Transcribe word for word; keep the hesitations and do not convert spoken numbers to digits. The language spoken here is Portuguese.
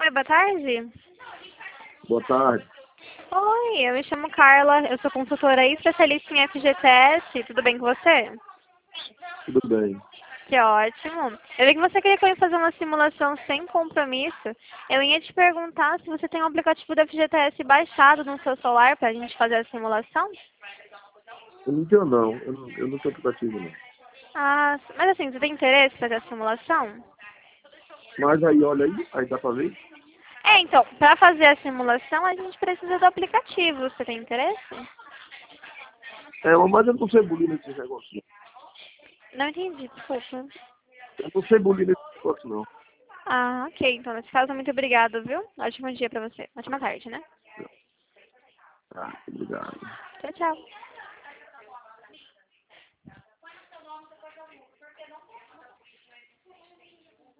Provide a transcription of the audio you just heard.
Oi, boa tarde. Boa tarde. Oi, eu me chamo Carla, eu sou consultora e especialista em F G T S. Tudo bem com você? Tudo bem. Que ótimo. Eu vi que você queria que eu ia fazer uma simulação sem compromisso. Eu ia te perguntar se você tem um aplicativo da F G T S baixado no seu celular para a gente fazer a simulação. Eu não tenho não. Eu não, eu não tenho aplicativo não. Ah, mas assim, você tem interesse em fazer a simulação? Mas aí, olha aí, aí dá pra ver? É, então, para fazer a simulação a gente precisa do aplicativo. Você tem interesse? É, mas eu não sei bulir nesse negócio não. Não entendi, desculpa. Eu não sei bulir nesse negócio não. Ah, ok. Então, nesse caso, muito obrigada, viu? Ótimo dia pra você. Ótima tarde, né? Tá, obrigado. Tchau, tchau.